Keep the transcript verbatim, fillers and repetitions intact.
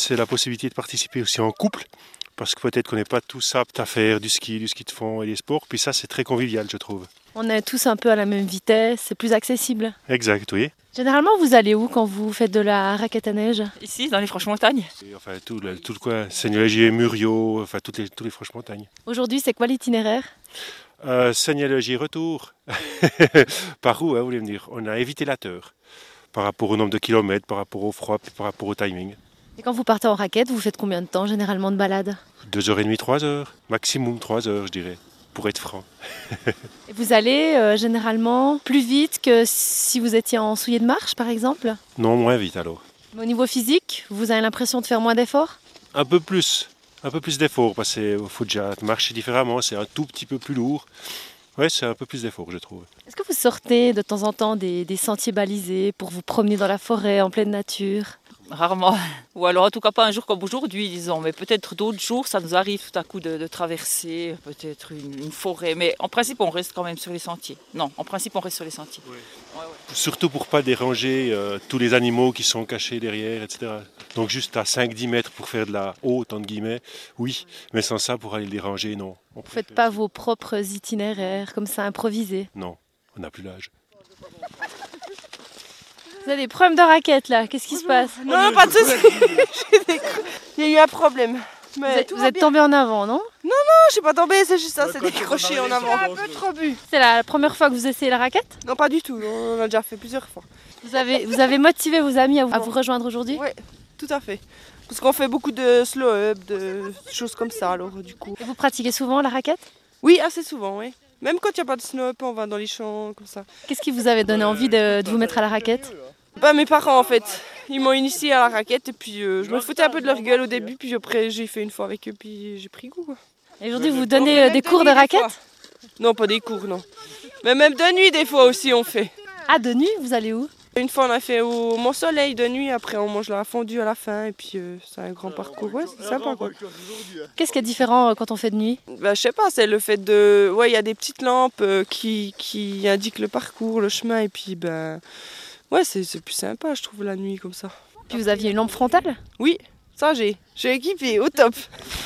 c'est la possibilité de participer aussi en couple, parce que peut-être qu'on n'est pas tous aptes à faire du ski, du ski de fond et des sports. Puis ça, c'est très convivial, je trouve. On est tous un peu à la même vitesse, c'est plus accessible. Exact, oui. Généralement, vous allez où quand vous faites de la raquette à neige? Ici, dans les Franches-Montagnes. Et enfin, tout le, tout le coin, Seigneur-Légier, Muriot, enfin, toutes les, toutes les Franches-Montagnes. Aujourd'hui, c'est quoi l'itinéraire? Euh, Seigneur-Légier, retour. Par où, hein, vous voulez me dire? On a évité la Teure, par rapport au nombre de kilomètres, par rapport au froid, par rapport au timing. Et quand vous partez en raquette, vous faites combien de temps généralement de balade? Deux heures et demie, trois heures. Maximum trois heures, je dirais, pour être franc. Et vous allez euh, généralement plus vite que si vous étiez en souliers de marche, par exemple? Non, moins vite alors. Mais au niveau physique, vous avez l'impression de faire moins d'efforts? Un peu plus, un peu plus d'efforts, parce qu'il faut déjà marcher différemment, c'est un tout petit peu plus lourd. Oui, c'est un peu plus d'efforts, je trouve. Est-ce que vous sortez de temps en temps des, des sentiers balisés pour vous promener dans la forêt, en pleine nature? Rarement. Ou alors en tout cas pas un jour comme aujourd'hui, disons. Mais peut-être d'autres jours, ça nous arrive tout à coup de, de traverser peut-être une, une forêt. Mais en principe, on reste quand même sur les sentiers. Non, en principe, on reste sur les sentiers. Oui. Ouais, ouais. Surtout pour ne pas déranger euh, tous les animaux qui sont cachés derrière, et cetera. Donc juste à cinq dix mètres pour faire de la haute, entre guillemets, oui. Mais sans ça, pour aller le déranger, non. Vous ne faites pas vos propres itinéraires comme ça improvisés? Non, on n'a plus l'âge. Vous avez des problèmes de raquette là, qu'est-ce qui se passe? Non, non, pas de soucis. Il y a eu un problème. Mais Vous êtes, vous êtes tombé en avant, non? Non, je suis pas tombée, c'est juste ça, c'est décroché en avant. Un peu trop bu. C'est la première fois que vous essayez la raquette? Non, pas du tout, on l'a déjà fait plusieurs fois. Vous avez, vous avez motivé vos amis à vous, à vous rejoindre aujourd'hui? Oui, tout à fait. Parce qu'on fait beaucoup de slow-up, de choses comme ça, alors du coup. Et vous pratiquez souvent la raquette? Oui, assez souvent, oui. Même quand il n'y a pas de slow-up, on va dans les champs, comme ça. Qu'est-ce qui vous avait donné envie de, de vous mettre à la raquette? Bah, mes parents, en fait, ils m'ont initié à la raquette et puis euh, je me foutais un peu de leur gueule au début, puis après j'ai fait une fois avec eux, puis j'ai pris goût, quoi. Et aujourd'hui, vous donnez euh, des cours de raquette? Non, pas des cours, non. Mais même de nuit, des fois aussi, on fait. Ah, de nuit, vous allez où? Une fois, on a fait au Mont Soleil de nuit, après on mange la fondue à la fin, et puis euh, c'est un grand parcours, ouais, c'est sympa, quoi. Qu'est-ce qui est différent euh, quand on fait de nuit? Bah, je sais pas, c'est le fait de... Ouais, il y a des petites lampes euh, qui, qui indiquent le parcours, le chemin, et puis, ben... Ouais, c'est c'est plus sympa, je trouve, la nuit, comme ça. Puis vous aviez une lampe frontale? Oui, ça j'ai. J'ai équipé, au top.